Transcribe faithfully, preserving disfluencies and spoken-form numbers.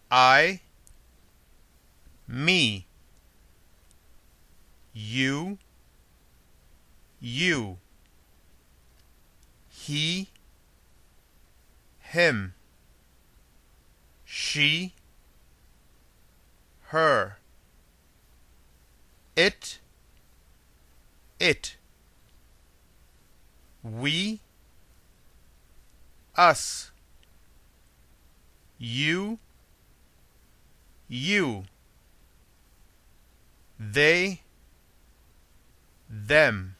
I, me. You, you. He, him. She, her. It, it. We, us. You, you. They, them.